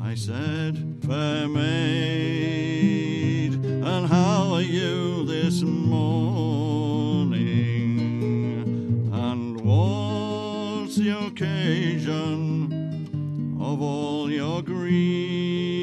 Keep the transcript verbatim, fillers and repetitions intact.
I said, fair maid, and how are you this morning? And what's the occasion of all your grief?